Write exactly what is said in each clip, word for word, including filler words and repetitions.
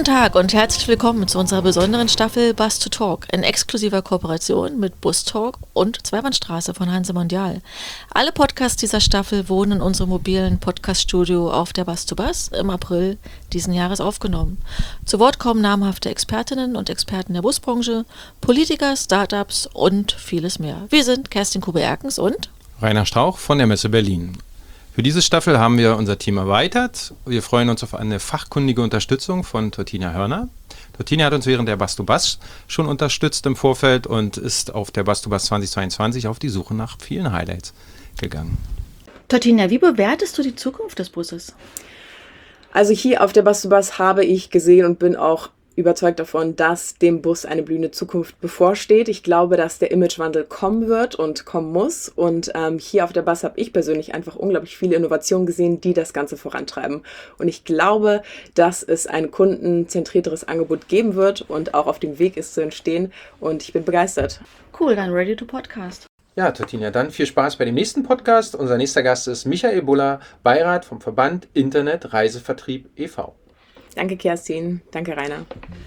Guten Tag und herzlich willkommen zu unserer besonderen Staffel Bus to Talk in exklusiver Kooperation mit Bus Talk und Zweibahnstraße von Hanse Mondial. Alle Podcasts dieser Staffel wurden in unserem mobilen Podcast-Studio auf der Bus to Bus im April diesen Jahres aufgenommen. Zu Wort kommen namhafte Expertinnen und Experten der Busbranche, Politiker, Startups und vieles mehr. Wir sind Kerstin Kube-Erkens und Rainer Strauch von der Messe Berlin. Für diese Staffel haben wir unser Team erweitert. Wir freuen uns auf eine fachkundige Unterstützung von Tortina Hörner. Tortina hat uns während der Bus to Bus schon unterstützt im Vorfeld und ist auf der Bus to Bus zweitausendzweiundzwanzig auf die Suche nach vielen Highlights gegangen. Tortina, wie bewertest du die Zukunft des Busses? Also hier auf der Bus to Bus habe ich gesehen und bin auch überzeugt davon, dass dem Bus eine blühende Zukunft bevorsteht. Ich glaube, dass der Imagewandel kommen wird und kommen muss. Und ähm, hier auf der Bus habe ich persönlich einfach unglaublich viele Innovationen gesehen, die das Ganze vorantreiben. Und ich glaube, dass es ein kundenzentrierteres Angebot geben wird und auch auf dem Weg ist zu entstehen. Und ich bin begeistert. Cool, dann ready to podcast. Ja, Tortina, dann viel Spaß bei dem nächsten Podcast. Unser nächster Gast ist Michael Buller, Beirat vom Verband Internet Reisevertrieb e V Danke, Kerstin. Danke, Rainer.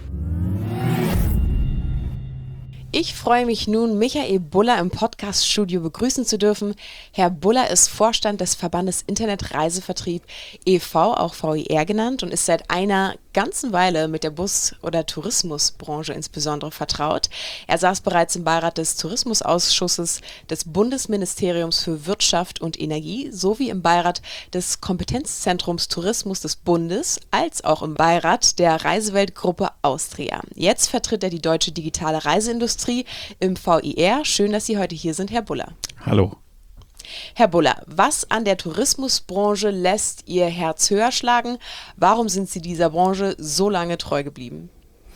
Ich freue mich nun, Michael Buller im Podcast-Studio begrüßen zu dürfen. Herr Buller ist Vorstand des Verbandes Internet Reisevertrieb e V, auch V I R genannt, und ist seit einer ganzen Weile mit der Bus- oder Tourismusbranche insbesondere vertraut. Er saß bereits im Beirat des Tourismusausschusses des Bundesministeriums für Wirtschaft und Energie sowie im Beirat des Kompetenzzentrums Tourismus des Bundes, als auch im Beirat der Reiseweltgruppe Austria. Jetzt vertritt er die deutsche digitale Reiseindustrie im V I R. Schön, dass Sie heute hier sind, Herr Buller. Hallo. Herr Buller, was an der Tourismusbranche lässt Ihr Herz höher schlagen? Warum sind Sie dieser Branche so lange treu geblieben?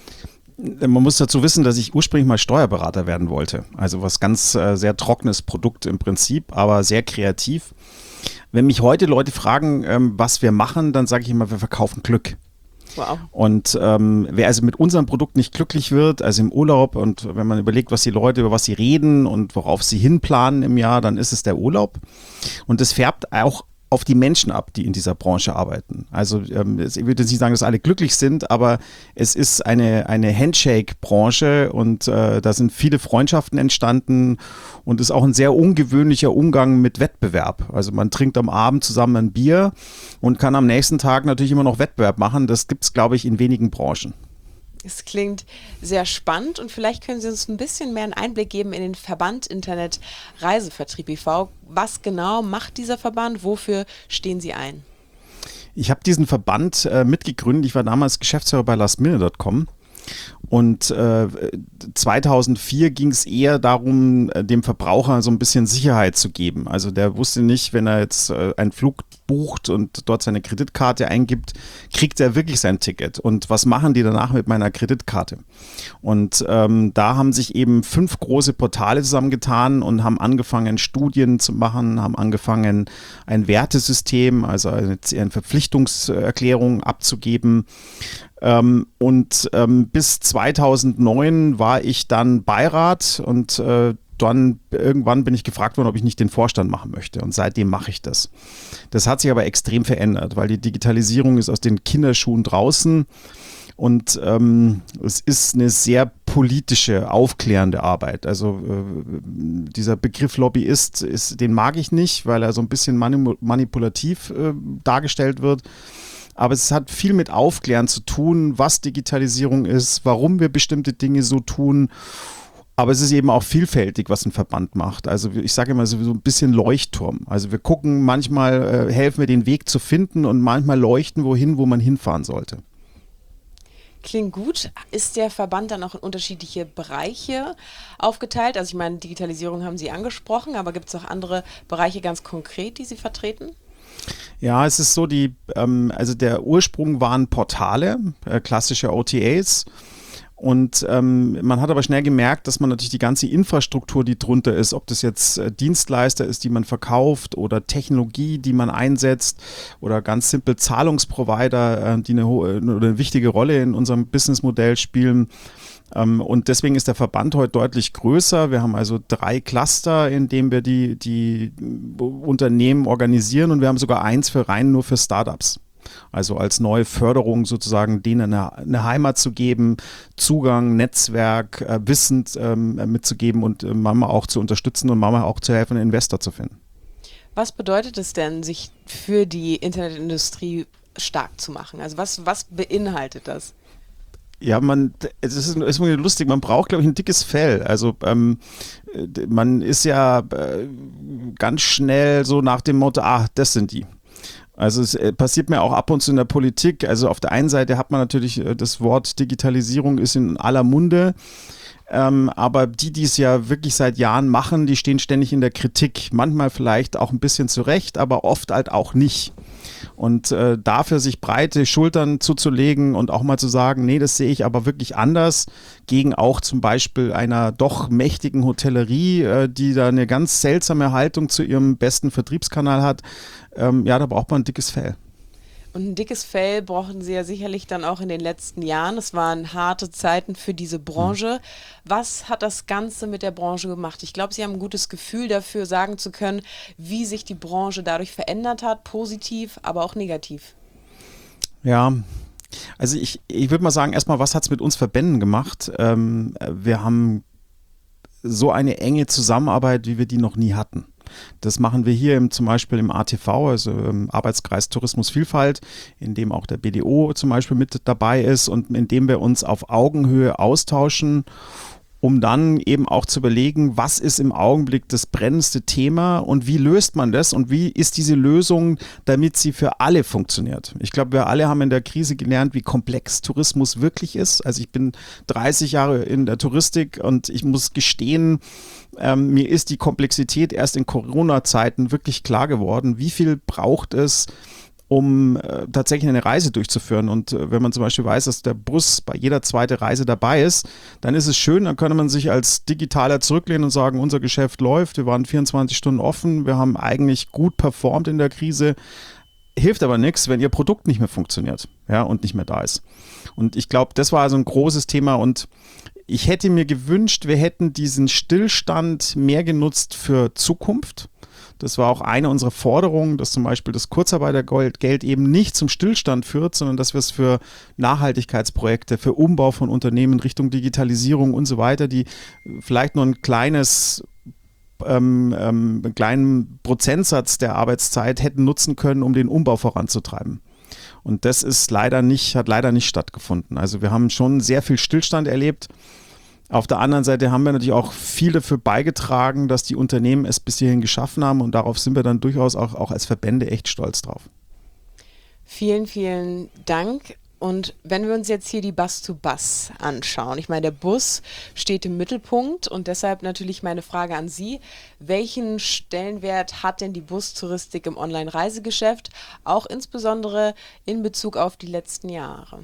Man muss dazu wissen, dass ich ursprünglich mal Steuerberater werden wollte. Also was ganz äh, sehr trockenes Produkt im Prinzip, aber sehr kreativ. Wenn mich heute Leute fragen, ähm, was wir machen, dann sage ich immer, wir verkaufen Glück. Wow. Und ähm, wer also mit unserem Produkt nicht glücklich wird, also im Urlaub, und wenn man überlegt, was die Leute, über was sie reden und worauf sie hinplanen im Jahr, dann ist es der Urlaub. Und das färbt auch auf die Menschen ab, die in dieser Branche arbeiten. Also ähm, ich würde nicht sagen, dass alle glücklich sind, aber es ist eine, eine Handshake-Branche und äh, da sind viele Freundschaften entstanden und ist auch ein sehr ungewöhnlicher Umgang mit Wettbewerb. Also man trinkt am Abend zusammen ein Bier und kann am nächsten Tag natürlich immer noch Wettbewerb machen. Das gibt es, glaube ich, in wenigen Branchen. Es klingt sehr spannend und vielleicht können Sie uns ein bisschen mehr einen Einblick geben in den Verband Internet Reisevertrieb e V. Was genau macht dieser Verband? Wofür stehen Sie ein? Ich habe diesen Verband äh, mitgegründet. Ich war damals Geschäftsführer bei last minute punkt com. Und äh, zweitausendvier ging es eher darum, dem Verbraucher so ein bisschen Sicherheit zu geben. Also der wusste nicht, wenn er jetzt äh, einen Flug bucht und dort seine Kreditkarte eingibt, kriegt er wirklich sein Ticket. Und was machen die danach mit meiner Kreditkarte? Und ähm, da haben sich eben fünf große Portale zusammengetan und haben angefangen, Studien zu machen, haben angefangen, ein Wertesystem, also eine, eine Verpflichtungserklärung abzugeben. Ähm, und ähm, bis zweitausendneun war ich dann Beirat und äh, dann irgendwann bin ich gefragt worden, ob ich nicht den Vorstand machen möchte, und seitdem mache ich das. Das hat sich aber extrem verändert, weil die Digitalisierung ist aus den Kinderschuhen draußen und ähm, es ist eine sehr politische, aufklärende Arbeit. Also äh, dieser Begriff Lobbyist, ist, den mag ich nicht, weil er so ein bisschen manipulativ äh, dargestellt wird. Aber es hat viel mit Aufklären zu tun, was Digitalisierung ist, warum wir bestimmte Dinge so tun. Aber es ist eben auch vielfältig, was ein Verband macht. Also ich sage immer so ein bisschen Leuchtturm. Also wir gucken, manchmal äh, helfen wir den Weg zu finden und manchmal leuchten wohin, wo man hinfahren sollte. Klingt gut. Ist der Verband dann auch in unterschiedliche Bereiche aufgeteilt? Also ich meine, Digitalisierung haben Sie angesprochen, aber gibt es auch andere Bereiche ganz konkret, die Sie vertreten? Ja, es ist so, die, ähm, also der Ursprung waren Portale, äh, klassische O T As. Und ähm, man hat aber schnell gemerkt, dass man natürlich die ganze Infrastruktur, die drunter ist, ob das jetzt äh, Dienstleister ist, die man verkauft, oder Technologie, die man einsetzt, oder ganz simpel Zahlungsprovider, äh, die eine, ho- eine wichtige Rolle in unserem Businessmodell spielen. Ähm, und deswegen ist der Verband heute deutlich größer. Wir haben also drei Cluster, in denen wir die, die Unternehmen organisieren, und wir haben sogar eins für rein nur für Startups. Also als neue Förderung sozusagen denen eine, eine Heimat zu geben, Zugang, Netzwerk, äh, Wissen ähm, mitzugeben und äh, manchmal auch zu unterstützen und manchmal auch zu helfen, einen Investor zu finden. Was bedeutet es denn, sich für die Internetindustrie stark zu machen? Also was, was beinhaltet das? Ja, man, es ist, ist irgendwie lustig, man braucht, glaube ich, ein dickes Fell. Also ähm, man ist ja äh, ganz schnell so nach dem Motto, ah, das sind die. Also es äh, passiert mir auch ab und zu in der Politik. Also auf der einen Seite hat man natürlich äh, das Wort Digitalisierung ist in aller Munde. Ähm, aber die, die es ja wirklich seit Jahren machen, die stehen ständig in der Kritik. Manchmal vielleicht auch ein bisschen zurecht, aber oft halt auch nicht. Und äh, dafür sich breite Schultern zuzulegen und auch mal zu sagen, nee, das sehe ich aber wirklich anders, gegen auch zum Beispiel einer doch mächtigen Hotellerie, äh, die da eine ganz seltsame Haltung zu ihrem besten Vertriebskanal hat, ähm, ja, da braucht man ein dickes Fell. Und ein dickes Fell brauchten Sie ja sicherlich dann auch in den letzten Jahren. Es waren harte Zeiten für diese Branche. Was hat das Ganze mit der Branche gemacht? Ich glaube, Sie haben ein gutes Gefühl dafür, sagen zu können, wie sich die Branche dadurch verändert hat, positiv, aber auch negativ. Ja, also ich, ich würde mal sagen, erstmal, was hat es mit uns Verbänden gemacht? Ähm, wir haben so eine enge Zusammenarbeit, wie wir die noch nie hatten. Das machen wir hier im, zum Beispiel im A T V, also im Arbeitskreis Tourismusvielfalt, in dem auch der B D O zum Beispiel mit dabei ist und in dem wir uns auf Augenhöhe austauschen, um dann eben auch zu überlegen, was ist im Augenblick das brennendste Thema und wie löst man das und wie ist diese Lösung, damit sie für alle funktioniert. Ich glaube, wir alle haben in der Krise gelernt, wie komplex Tourismus wirklich ist. Also ich bin dreißig Jahre in der Touristik und ich muss gestehen, ähm, mir ist die Komplexität erst in Corona-Zeiten wirklich klar geworden. Wie viel braucht es, um äh, tatsächlich eine Reise durchzuführen. Und äh, wenn man zum Beispiel weiß, dass der Bus bei jeder zweiten Reise dabei ist, dann ist es schön, dann kann man sich als Digitaler zurücklehnen und sagen, unser Geschäft läuft, wir waren vierundzwanzig Stunden offen, wir haben eigentlich gut performt in der Krise. Hilft aber nichts, wenn ihr Produkt nicht mehr funktioniert, ja, und nicht mehr da ist. Und ich glaube, das war also ein großes Thema und ich hätte mir gewünscht, wir hätten diesen Stillstand mehr genutzt für Zukunft. Das war auch eine unserer Forderungen, dass zum Beispiel das Kurzarbeitergeld eben nicht zum Stillstand führt, sondern dass wir es für Nachhaltigkeitsprojekte, für Umbau von Unternehmen Richtung Digitalisierung und so weiter, die vielleicht nur ein kleines, ähm, ähm, einen kleinen Prozentsatz der Arbeitszeit hätten nutzen können, um den Umbau voranzutreiben. Und das ist leider nicht, hat leider nicht stattgefunden. Also wir haben schon sehr viel Stillstand erlebt. Auf der anderen Seite haben wir natürlich auch viel dafür beigetragen, dass die Unternehmen es bis hierhin geschaffen haben und darauf sind wir dann durchaus auch, auch als Verbände echt stolz drauf. Vielen, vielen Dank. Und wenn wir uns jetzt hier die Bus-to-Bus anschauen, ich meine, der Bus steht im Mittelpunkt und deshalb natürlich meine Frage an Sie, welchen Stellenwert hat denn die Bustouristik im Online-Reisegeschäft, auch insbesondere in Bezug auf die letzten Jahre?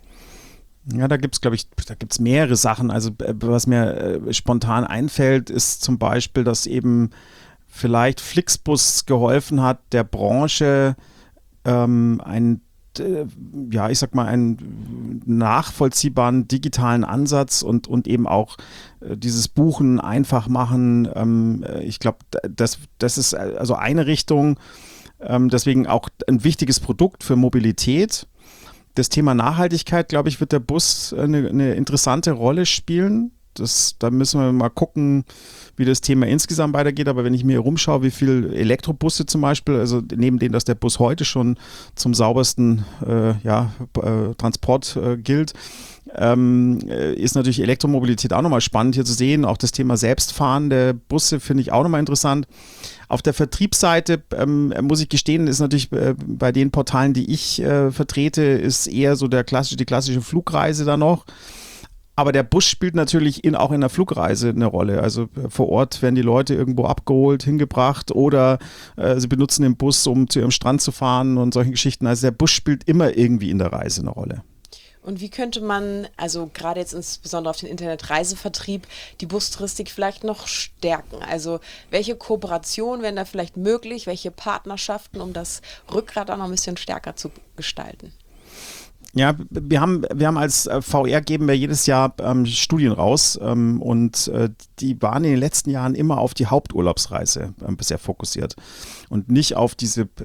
Ja, da gibt es, glaube ich, da gibt es mehrere Sachen. Also was mir äh, spontan einfällt, ist zum Beispiel, dass eben vielleicht Flixbus geholfen hat, der Branche ähm, ein ja, ich sag mal, einen nachvollziehbaren digitalen Ansatz und, und eben auch äh, dieses Buchen einfach machen. Ähm, ich glaube, das, das ist also eine Richtung, ähm, deswegen auch ein wichtiges Produkt für Mobilität. Das Thema Nachhaltigkeit, glaube ich, wird der Bus eine, eine interessante Rolle spielen. Das, da müssen wir mal gucken, wie das Thema insgesamt weitergeht. Aber wenn ich mir rumschaue, wie viele Elektrobusse zum Beispiel, also neben denen, dass der Bus heute schon zum saubersten äh, ja, äh, Transport äh, gilt, ähm, ist natürlich Elektromobilität auch nochmal spannend hier zu sehen. Auch das Thema selbstfahrende Busse finde ich auch nochmal interessant. Auf der Vertriebsseite ähm, muss ich gestehen, ist natürlich äh, bei den Portalen, die ich äh, vertrete, ist eher so der klassische, die klassische Flugreise da noch. Aber der Bus spielt natürlich in, auch in der Flugreise eine Rolle. Also äh, vor Ort werden die Leute irgendwo abgeholt, hingebracht oder äh, sie benutzen den Bus, um zu ihrem Strand zu fahren und solche Geschichten. Also der Bus spielt immer irgendwie in der Reise eine Rolle. Und wie könnte man, also gerade jetzt insbesondere auf den Internetreisevertrieb, die Bustouristik vielleicht noch stärken? Also welche Kooperationen wären da vielleicht möglich? Welche Partnerschaften, um das Rückgrat auch noch ein bisschen stärker zu gestalten? Ja, wir haben, wir haben als V R geben wir jedes Jahr ähm, Studien raus ähm, und äh, die waren in den letzten Jahren immer auf die Haupturlaubsreise äh, bisher fokussiert und nicht auf diese äh,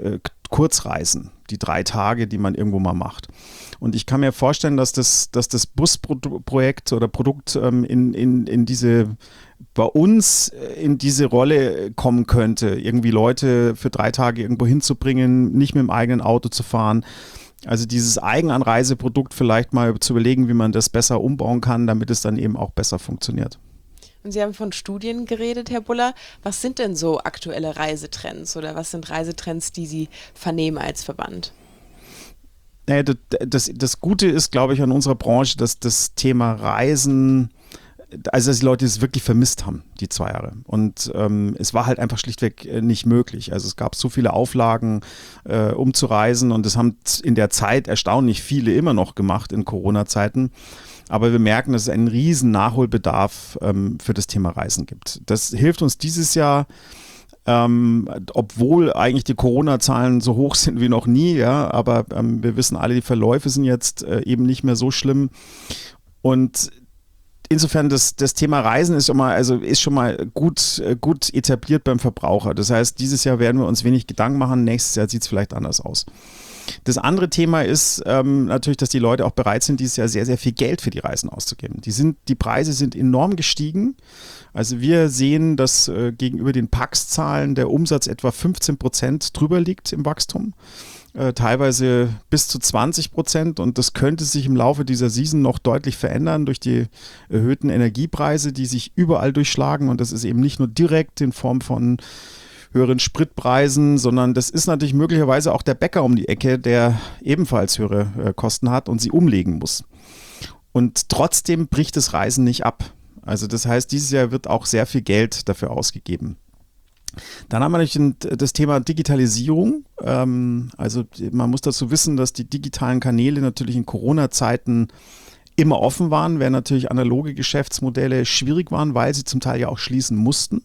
Kurzreisen, die drei Tage, die man irgendwo mal macht. Und ich kann mir vorstellen, dass das, dass das Busprojekt oder Produkt ähm, in, in, in diese, bei uns in diese Rolle kommen könnte, irgendwie Leute für drei Tage irgendwo hinzubringen, nicht mit dem eigenen Auto zu fahren. Also dieses Eigenanreiseprodukt vielleicht mal zu überlegen, wie man das besser umbauen kann, damit es dann eben auch besser funktioniert. Und Sie haben von Studien geredet, Herr Buller. Was sind denn so aktuelle Reisetrends oder was sind Reisetrends, die Sie vernehmen als Verband? Naja, das, das, das Gute ist, glaube ich, an unserer Branche, dass das Thema Reisen, also dass die Leute es wirklich vermisst haben, die zwei Jahre. Und ähm, es war halt einfach schlichtweg nicht möglich. Also es gab so viele Auflagen, äh, um zu reisen und das haben in der Zeit erstaunlich viele immer noch gemacht in Corona-Zeiten. Aber wir merken, dass es einen riesen Nachholbedarf ähm, für das Thema Reisen gibt. Das hilft uns dieses Jahr, Ähm, obwohl eigentlich die Corona-Zahlen so hoch sind wie noch nie, ja, aber ähm, wir wissen alle, die Verläufe sind jetzt äh, eben nicht mehr so schlimm. Und insofern das, das Thema Reisen ist schon mal, also ist schon mal gut, äh, gut etabliert beim Verbraucher. Das heißt, dieses Jahr werden wir uns wenig Gedanken machen, nächstes Jahr sieht es vielleicht anders aus. Das andere Thema ist ähm, natürlich, dass die Leute auch bereit sind, dieses Jahr sehr, sehr viel Geld für die Reisen auszugeben. Die, sind, die Preise sind enorm gestiegen. Also wir sehen, dass äh, gegenüber den Pax-Zahlen der Umsatz etwa fünfzehn Prozent drüber liegt im Wachstum. Äh, teilweise bis zu zwanzig Prozent und das könnte sich im Laufe dieser Season noch deutlich verändern durch die erhöhten Energiepreise, die sich überall durchschlagen und das ist eben nicht nur direkt in Form von höheren Spritpreisen, sondern das ist natürlich möglicherweise auch der Bäcker um die Ecke, der ebenfalls höhere äh, Kosten hat und sie umlegen muss. Und trotzdem bricht das Reisen nicht ab. Also das heißt, dieses Jahr wird auch sehr viel Geld dafür ausgegeben. Dann haben wir natürlich das Thema Digitalisierung. Ähm, also man muss dazu wissen, dass die digitalen Kanäle natürlich in Corona-Zeiten immer offen waren, während natürlich analoge Geschäftsmodelle schwierig waren, weil sie zum Teil ja auch schließen mussten.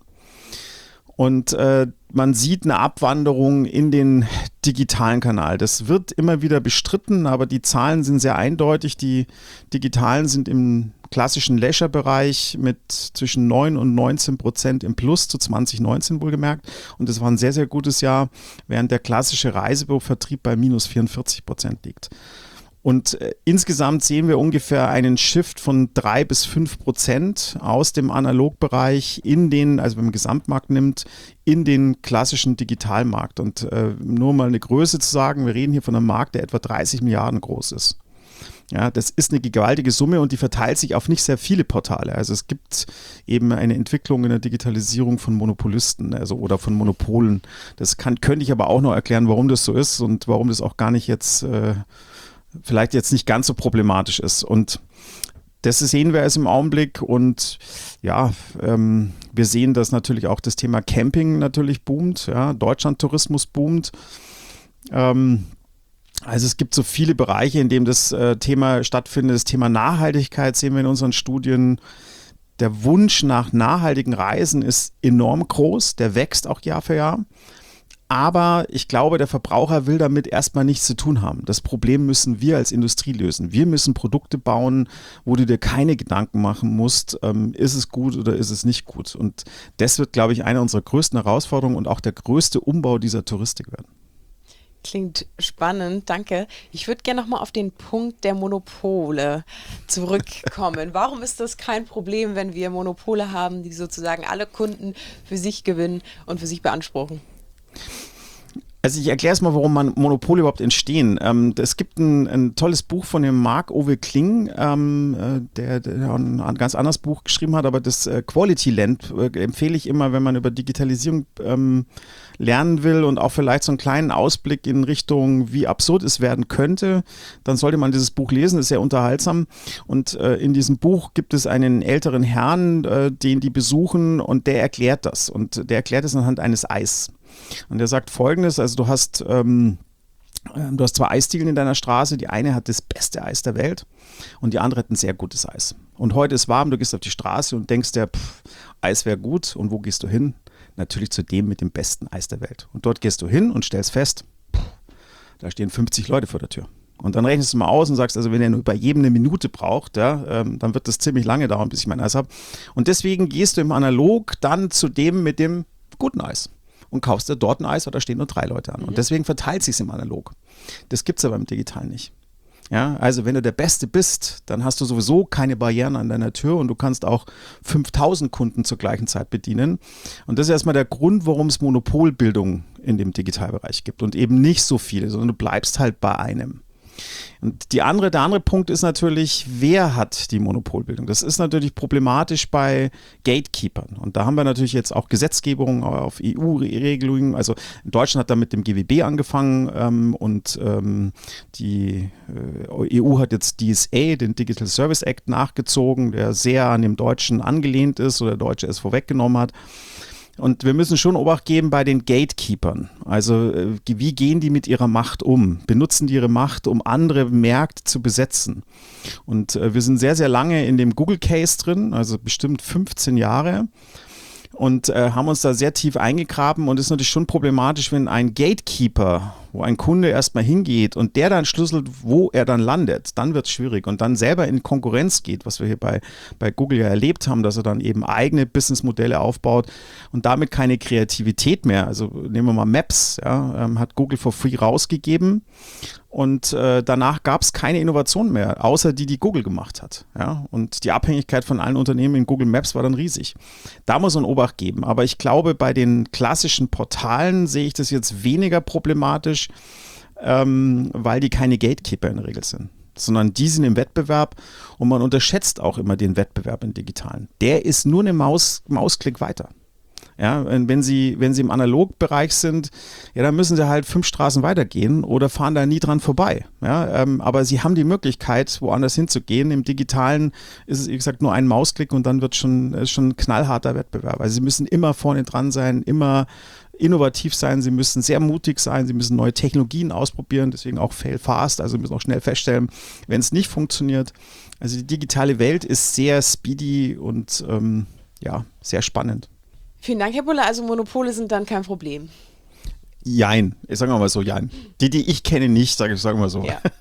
Und äh, man sieht eine Abwanderung in den digitalen Kanal. Das wird immer wieder bestritten, aber die Zahlen sind sehr eindeutig. Die digitalen sind im klassischen Leisure-Bereich mit zwischen neun und neunzehn Prozent im Plus zu zwanzig neunzehn wohlgemerkt. Und das war ein sehr, sehr gutes Jahr, während der klassische Reisebürovertrieb bei minus vierundvierzig Prozent liegt. Und äh, insgesamt sehen wir ungefähr einen Shift von drei bis fünf Prozent aus dem Analogbereich in den, also wenn man den Gesamtmarkt nimmt, in den klassischen Digitalmarkt. Und äh, nur mal eine Größe zu sagen, wir reden hier von einem Markt, der etwa dreißig Milliarden groß ist. Ja, das ist eine gewaltige Summe und die verteilt sich auf nicht sehr viele Portale. Also es gibt eben eine Entwicklung in der Digitalisierung von Monopolisten, also oder von Monopolen. Das kann, könnte ich aber auch noch erklären, warum das so ist und warum das auch gar nicht jetzt äh, vielleicht jetzt nicht ganz so problematisch ist. Und das sehen wir jetzt im Augenblick und ja, ähm, wir sehen, dass natürlich auch das Thema Camping natürlich boomt, ja, Deutschland-Tourismus boomt. Ähm, also es gibt so viele Bereiche, in denen das äh, Thema stattfindet. Das Thema Nachhaltigkeit sehen wir in unseren Studien. Der Wunsch nach nachhaltigen Reisen ist enorm groß, der wächst auch Jahr für Jahr. Aber ich glaube, der Verbraucher will damit erstmal nichts zu tun haben. Das Problem müssen wir als Industrie lösen. Wir müssen Produkte bauen, wo du dir keine Gedanken machen musst, ähm, ist es gut oder ist es nicht gut. Und das wird, glaube ich, eine unserer größten Herausforderungen und auch der größte Umbau dieser Touristik werden. Klingt spannend, danke. Ich würde gerne nochmal auf den Punkt der Monopole zurückkommen. Warum ist das kein Problem, wenn wir Monopole haben, die sozusagen alle Kunden für sich gewinnen und für sich beanspruchen? Also ich erkläre es mal, warum man Monopole überhaupt entstehen. Ähm, es gibt ein, ein tolles Buch von dem Marc-Uwe Kling, ähm, der, der ein ganz anderes Buch geschrieben hat, aber das äh, Quality Land äh, empfehle ich immer, wenn man über Digitalisierung ähm, lernen will und auch vielleicht so einen kleinen Ausblick in Richtung, wie absurd es werden könnte, dann sollte man dieses Buch lesen, ist sehr unterhaltsam. Und äh, in diesem Buch gibt es einen älteren Herrn, äh, den die besuchen und der erklärt das. Und der erklärt es anhand eines Eis. Und er sagt Folgendes, also du hast, ähm, du hast zwei Eisdielen in deiner Straße, die eine hat das beste Eis der Welt und die andere hat ein sehr gutes Eis. Und heute ist warm, du gehst auf die Straße und denkst dir, pff, Eis wäre gut und wo gehst du hin? Natürlich zu dem mit dem besten Eis der Welt. Und dort gehst du hin und stellst fest, pff, da stehen fünfzig Leute vor der Tür. Und dann rechnest du mal aus und sagst, also wenn er nur bei jedem eine Minute braucht, ja, ähm, dann wird das ziemlich lange dauern, bis ich mein Eis habe. Und deswegen gehst du im Analog dann zu dem mit dem guten Eis. und kaufst dir dort ein Eis, oder da stehen nur drei Leute an. Mhm. Und deswegen verteilt sich es im Analog. Das gibt es aber im Digitalen nicht. Ja, also wenn du der Beste bist, dann hast du sowieso keine Barrieren an deiner Tür und du kannst auch fünftausend Kunden zur gleichen Zeit bedienen. Und das ist erstmal der Grund, warum es Monopolbildung in dem Digitalbereich gibt und eben nicht so viele, sondern du bleibst halt bei einem. Und die andere, der andere Punkt ist natürlich, wer hat die Monopolbildung? Das ist natürlich problematisch bei Gatekeepern. Und da haben wir natürlich jetzt auch Gesetzgebung auf E U-Regelungen. Also in Deutschland hat da mit dem G W B angefangen ähm, und ähm, die äh, E U hat jetzt D S A, den Digital Service Act, nachgezogen, der sehr an dem Deutschen angelehnt ist oder der Deutsche es vorweggenommen hat. Und wir müssen schon Obacht geben bei den Gatekeepern. Also äh, wie gehen die mit ihrer Macht um? Benutzen die ihre Macht, um andere Märkte zu besetzen? Und äh, wir sind sehr, sehr lange in dem Google-Case drin, also bestimmt fünfzehn Jahre. Und äh, haben uns da sehr tief eingegraben und es ist natürlich schon problematisch, wenn ein Gatekeeper, wo ein Kunde erstmal hingeht und der dann schlüsselt, wo er dann landet, dann wird es schwierig und dann selber in Konkurrenz geht, was wir hier bei, bei Google ja erlebt haben, dass er dann eben eigene Businessmodelle aufbaut und damit keine Kreativität mehr. Also nehmen wir mal Maps, ja, ähm, hat Google for free rausgegeben. Und äh, danach gab es keine Innovation mehr, außer die, die Google gemacht hat. Ja? Und die Abhängigkeit von allen Unternehmen in Google Maps war dann riesig. Da muss man Obacht geben. Aber ich glaube, bei den klassischen Portalen sehe ich das jetzt weniger problematisch, ähm, weil die keine Gatekeeper in der Regel sind, sondern die sind im Wettbewerb und man unterschätzt auch immer den Wettbewerb im Digitalen. Der ist nur eine Maus, Mausklick weiter. Ja, wenn Sie, wenn Sie im Analogbereich sind, ja, dann müssen Sie halt fünf Straßen weitergehen oder fahren da nie dran vorbei. Ja, ähm, aber Sie haben die Möglichkeit, woanders hinzugehen. Im Digitalen ist es, wie gesagt, nur ein Mausklick und dann wird schon, ist schon ein knallharter Wettbewerb. Also Sie müssen immer vorne dran sein, immer innovativ sein, Sie müssen sehr mutig sein, Sie müssen neue Technologien ausprobieren, deswegen auch fail fast, also Sie müssen auch schnell feststellen, wenn es nicht funktioniert. Also die digitale Welt ist sehr speedy und ähm, ja, sehr spannend. Vielen Dank, Herr Buller. Also Monopole sind dann kein Problem. Jein, sagen wir mal so, jein. Die, die ich kenne, nicht, sage ich, sagen wir so. Ja.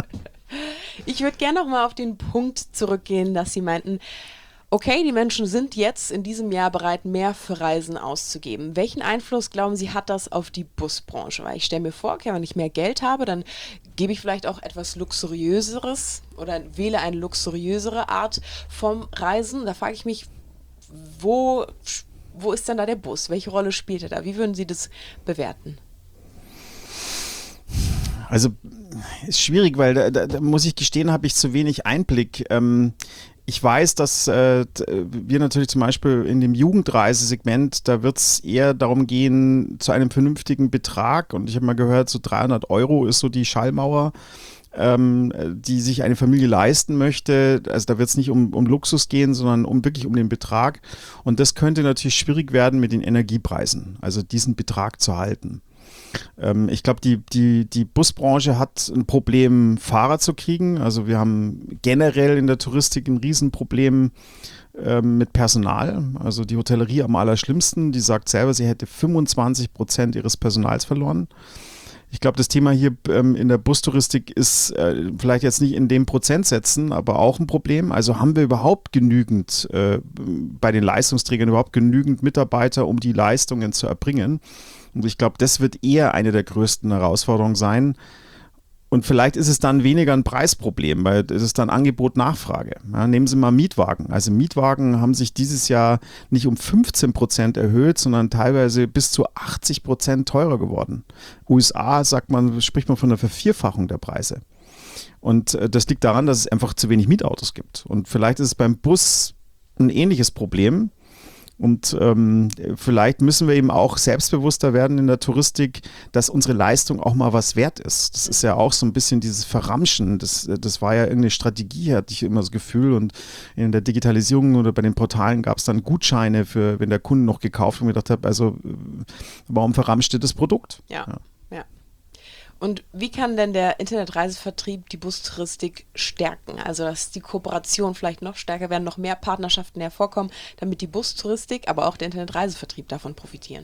Ich würde gerne noch mal auf den Punkt zurückgehen, dass Sie meinten, okay, die Menschen sind jetzt in diesem Jahr bereit, mehr für Reisen auszugeben. Welchen Einfluss, glauben Sie, hat das auf die Busbranche? Weil ich stelle mir vor, okay, wenn ich mehr Geld habe, dann gebe ich vielleicht auch etwas Luxuriöseres oder wähle eine luxuriösere Art vom Reisen. Da frage ich mich, wo Wo ist denn da der Bus? Welche Rolle spielt er da? Wie würden Sie das bewerten? Also ist schwierig, weil da, da, da muss ich gestehen, habe ich zu wenig Einblick. Ähm, ich weiß, dass äh, wir natürlich zum Beispiel in dem Jugendreisesegment, da wird es eher darum gehen, zu einem vernünftigen Betrag. Und ich habe mal gehört, so dreihundert Euro ist so die Schallmauer, Ähm, die sich eine Familie leisten möchte. Also da wird es nicht um, um Luxus gehen, sondern um wirklich um den Betrag. Und das könnte natürlich schwierig werden mit den Energiepreisen, also diesen Betrag zu halten. Ähm, ich glaube, die, die, die Busbranche hat ein Problem, Fahrer zu kriegen. Also wir haben generell in der Touristik ein Riesenproblem ähm, mit Personal. Also die Hotellerie am allerschlimmsten, die sagt selber, sie hätte fünfundzwanzig Prozent ihres Personals verloren. Ich glaube, das Thema hier ähm, in der Bustouristik ist äh, vielleicht jetzt nicht in den Prozentsätzen, aber auch ein Problem. Also haben wir überhaupt genügend, äh, bei den Leistungsträgern überhaupt genügend Mitarbeiter, um die Leistungen zu erbringen? Und ich glaube, das wird eher eine der größten Herausforderungen sein. Und vielleicht ist es dann weniger ein Preisproblem, weil es ist dann Angebot-Nachfrage. Ja, nehmen Sie mal Mietwagen. Also Mietwagen haben sich dieses Jahr nicht um fünfzehn Prozent erhöht, sondern teilweise bis zu achtzig Prozent teurer geworden. U S A sagt man, spricht man von einer Vervierfachung der Preise. Und äh, das liegt daran, dass es einfach zu wenig Mietautos gibt. Und vielleicht ist es beim Bus ein ähnliches Problem. Und ähm, vielleicht müssen wir eben auch selbstbewusster werden in der Touristik, dass unsere Leistung auch mal was wert ist. Das ist ja auch so ein bisschen dieses Verramschen. Das, das war ja irgendeine Strategie, hatte ich immer das Gefühl. Und in der Digitalisierung oder bei den Portalen gab es dann Gutscheine, für wenn der Kunde noch gekauft hat und gedacht hat, also warum verramscht ihr das Produkt? Ja. ja. Und wie kann denn der Internetreisevertrieb die Bustouristik stärken? Also dass die Kooperation vielleicht noch stärker werden, noch mehr Partnerschaften hervorkommen, damit die Bustouristik, aber auch der Internetreisevertrieb davon profitieren?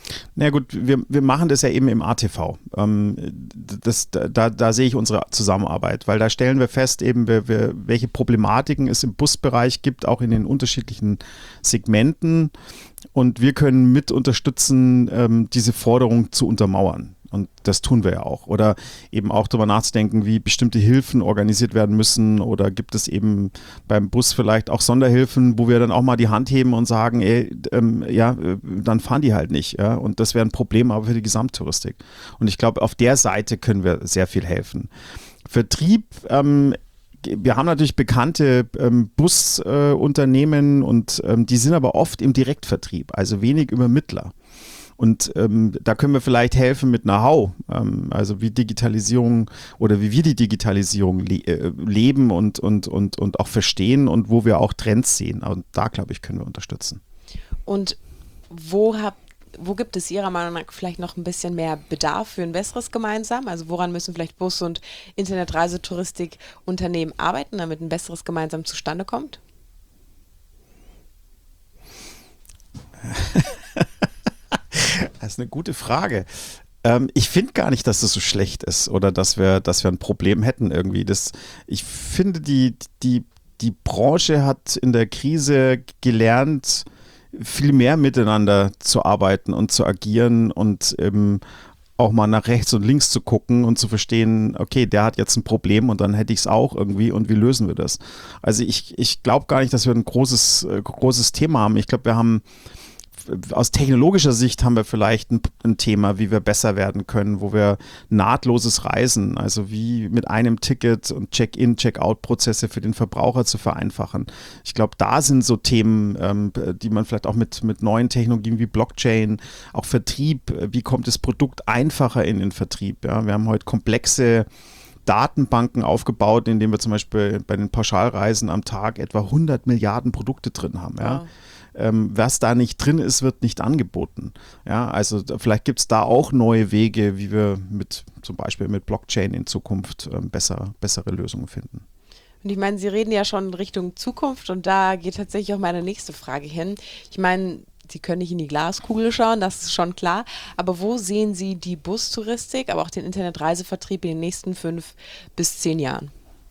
Na gut, wir, wir machen das ja eben im A T V. Ähm, das, da, da sehe ich unsere Zusammenarbeit, weil da stellen wir fest, eben wir, wir, welche Problematiken es im Busbereich gibt, auch in den unterschiedlichen Segmenten. Und wir können mit unterstützen, ähm, diese Forderung zu untermauern. Und das tun wir ja auch. Oder eben auch darüber nachzudenken, wie bestimmte Hilfen organisiert werden müssen. Oder gibt es eben beim Bus vielleicht auch Sonderhilfen, wo wir dann auch mal die Hand heben und sagen, ey, ähm, ja, dann fahren die halt nicht. Ja? Und das wäre ein Problem aber für die Gesamttouristik. Und ich glaube, auf der Seite können wir sehr viel helfen. Vertrieb, ähm, wir haben natürlich bekannte ähm, Busunternehmen äh, und ähm, die sind aber oft im Direktvertrieb, also wenig über Mittler. Und ähm, da können wir vielleicht helfen mit Know-how, ähm, also wie Digitalisierung oder wie wir die Digitalisierung le- äh, leben und, und, und, und auch verstehen und wo wir auch Trends sehen. Und da, glaube ich, können wir unterstützen. Und wo habt Wo gibt es Ihrer Meinung nach vielleicht noch ein bisschen mehr Bedarf für ein besseres Gemeinsam? Also woran müssen vielleicht Bus- und Internetreisetouristik-Unternehmen arbeiten, damit ein besseres Gemeinsam zustande kommt? Das ist eine gute Frage. Ähm, ich finde gar nicht, dass das so schlecht ist oder dass wir, dass wir ein Problem hätten irgendwie. Das, ich finde, die, die, die Branche hat in der Krise gelernt, viel mehr miteinander zu arbeiten und zu agieren und ähm, auch mal nach rechts und links zu gucken und zu verstehen, okay, der hat jetzt ein Problem und dann hätte ich es auch irgendwie und wie lösen wir das? Also ich, ich glaube gar nicht, dass wir ein großes, äh, großes Thema haben. Ich glaube, wir haben aus technologischer Sicht haben wir vielleicht ein, ein Thema, wie wir besser werden können, wo wir nahtloses Reisen, also wie mit einem Ticket und Check-in, Check-out-Prozesse für den Verbraucher zu vereinfachen. Ich glaube, da sind so Themen, ähm, die man vielleicht auch mit, mit neuen Technologien wie Blockchain, auch Vertrieb, wie kommt das Produkt einfacher in den Vertrieb? Ja? Wir haben heute komplexe Datenbanken aufgebaut, in denen wir zum Beispiel bei den Pauschalreisen am Tag etwa hundert Milliarden Produkte drin haben. Ja? Wow. Ähm, was da nicht drin ist, wird nicht angeboten. Ja, also vielleicht gibt es da auch neue Wege, wie wir mit zum Beispiel mit Blockchain in Zukunft ähm, besser, bessere Lösungen finden. Und ich meine, Sie reden ja schon in Richtung Zukunft und da geht tatsächlich auch meine nächste Frage hin. Ich meine, Sie können nicht in die Glaskugel schauen, das ist schon klar. Aber wo sehen Sie die Bustouristik, aber auch den Internetreisevertrieb in den nächsten fünf bis zehn Jahren?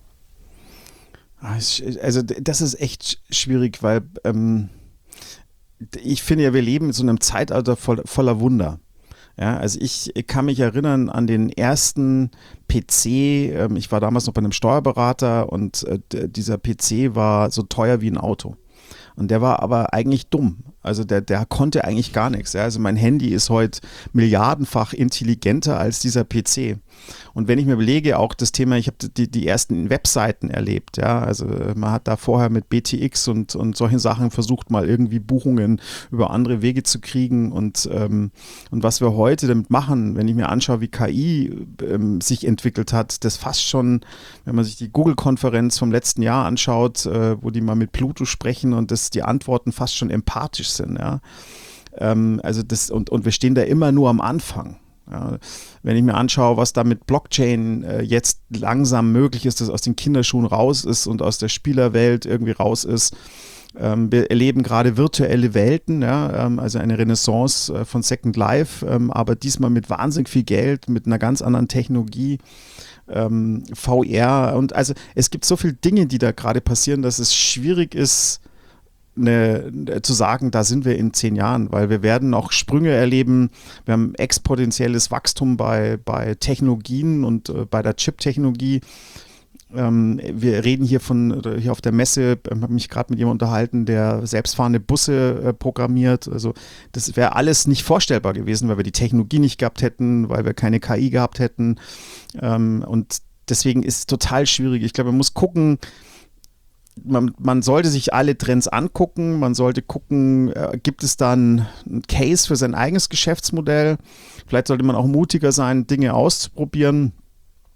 Also das ist echt schwierig, weil ähm, ich finde ja, wir leben in so einem Zeitalter voll, voller Wunder. Ja, also ich kann mich erinnern an den ersten P C, ähm, ich war damals noch bei einem Steuerberater und äh, dieser P C war so teuer wie ein Auto. Und der war aber eigentlich dumm. Also der, der konnte eigentlich gar nichts. Ja. Also mein Handy ist heute milliardenfach intelligenter als dieser P C. Und wenn ich mir überlege, auch das Thema, ich habe die, die ersten Webseiten erlebt. Ja. Also man hat da vorher mit B T X und, und solchen Sachen versucht, mal irgendwie Buchungen über andere Wege zu kriegen. Und, ähm, und was wir heute damit machen, wenn ich mir anschaue, wie K I ähm, sich entwickelt hat, das fast schon, wenn man sich die Google-Konferenz vom letzten Jahr anschaut, äh, wo die mal mit Pluto sprechen und das die Antworten fast schon empathisch sind, ja. Ähm, also das, und, und wir stehen da immer nur am Anfang. Ja. Wenn ich mir anschaue, was da mit Blockchain äh, jetzt langsam möglich ist, dass aus den Kinderschuhen raus ist und aus der Spielerwelt irgendwie raus ist. Ähm, wir erleben gerade virtuelle Welten, ja, ähm, also eine Renaissance äh, von Second Life, ähm, aber diesmal mit wahnsinnig viel Geld, mit einer ganz anderen Technologie. Ähm, V R und also es gibt so viele Dinge, die da gerade passieren, dass es schwierig ist, Eine, zu sagen, da sind wir in zehn Jahren, weil wir werden noch Sprünge erleben. Wir haben exponentielles Wachstum bei, bei Technologien und äh, bei der Chip-Technologie. Ähm, wir reden hier von, hier auf der Messe, ich habe mich gerade mit jemandem unterhalten, der selbstfahrende Busse äh, programmiert. Also das wäre alles nicht vorstellbar gewesen, weil wir die Technologie nicht gehabt hätten, weil wir keine K I gehabt hätten. Ähm, und deswegen ist es total schwierig. Ich glaube, man muss gucken, Man, man sollte sich alle Trends angucken, man sollte gucken, äh, gibt es da einen, einen Case für sein eigenes Geschäftsmodell? Vielleicht sollte man auch mutiger sein, Dinge auszuprobieren.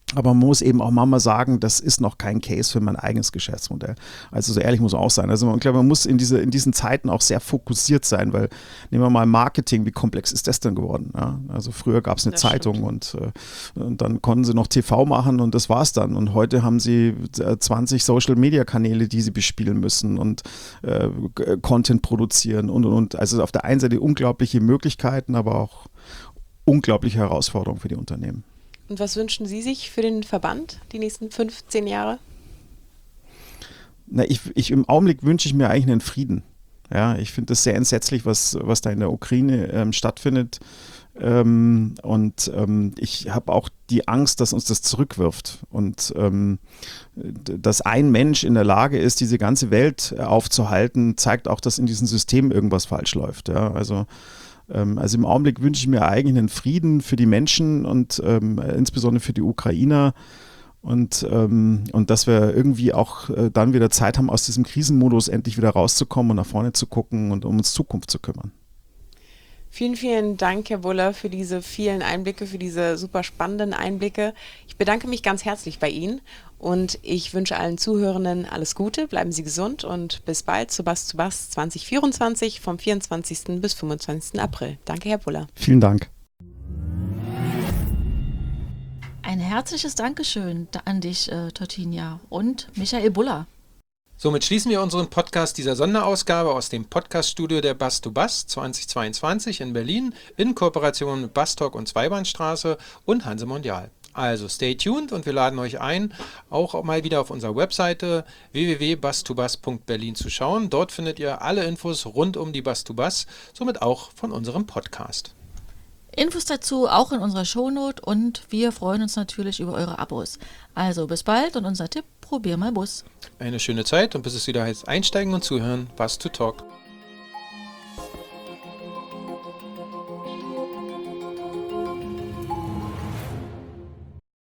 Aber man muss eben auch mal sagen, das ist noch kein Case für mein eigenes Geschäftsmodell. Also so ehrlich muss man auch sein. Also ich glaube, man muss in, diese, in diesen Zeiten auch sehr fokussiert sein, weil nehmen wir mal Marketing, wie komplex ist das denn geworden? Ja? Also früher gab es eine das Zeitung und, äh, und dann konnten sie noch T V machen und das war's dann. Und heute haben sie zwanzig Social-Media-Kanäle, die sie bespielen müssen und äh, Content produzieren und, und, und. Also auf der einen Seite unglaubliche Möglichkeiten, aber auch unglaubliche Herausforderungen für die Unternehmen. Und was wünschen Sie sich für den Verband die nächsten fünfzehn Jahre? Na, ich, ich, im Augenblick wünsche ich mir eigentlich einen Frieden. Ja, ich finde das sehr entsetzlich, was, was da in der Ukraine ähm, stattfindet. Ähm, und ähm, ich habe auch die Angst, dass uns das zurückwirft. Und ähm, dass ein Mensch in der Lage ist, diese ganze Welt aufzuhalten, zeigt auch, dass in diesem System irgendwas falsch läuft. Ja, also Also im Augenblick wünsche ich mir eigentlich einen Frieden für die Menschen und ähm, insbesondere für die Ukrainer und, ähm, und dass wir irgendwie auch äh, dann wieder Zeit haben, aus diesem Krisenmodus endlich wieder rauszukommen und nach vorne zu gucken und um uns Zukunft zu kümmern. Vielen, vielen Dank, Herr Buller, für diese vielen Einblicke, für diese super spannenden Einblicke. Ich bedanke mich ganz herzlich bei Ihnen und ich wünsche allen Zuhörenden alles Gute, bleiben Sie gesund und bis bald zu Bass zu Bass zwanzig vierundzwanzig vom vierundzwanzigsten bis fünfundzwanzigsten April. Danke, Herr Buller. Vielen Dank. Ein herzliches Dankeschön an dich, äh, Tortinia und Michael Buller. Somit schließen wir unseren Podcast dieser Sonderausgabe aus dem Podcaststudio der Bass to Bass zweitausendzweiundzwanzig in Berlin in Kooperation mit Basstalk und Zweibahnstraße und Hanse Mondial. Also stay tuned und wir laden euch ein, auch mal wieder auf unserer Webseite w w w punkt bass to bass punkt berlin zu schauen. Dort findet ihr alle Infos rund um die Bass to Bass, somit auch von unserem Podcast. Infos dazu auch in unserer Shownote und wir freuen uns natürlich über eure Abos. Also bis bald und unser Tipp, probier mal Bus. Eine schöne Zeit und bis es wieder heißt einsteigen und zuhören, Bass to Talk.